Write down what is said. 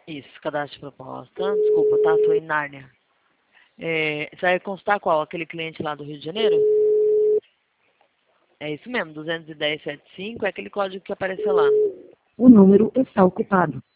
Isso, cadastro de proposta. Desculpa, tá? Tô em Nárnia. Você vai constar qual? Aquele cliente lá do Rio de Janeiro? É isso mesmo, 21075 é aquele código que apareceu lá. O número está ocupado.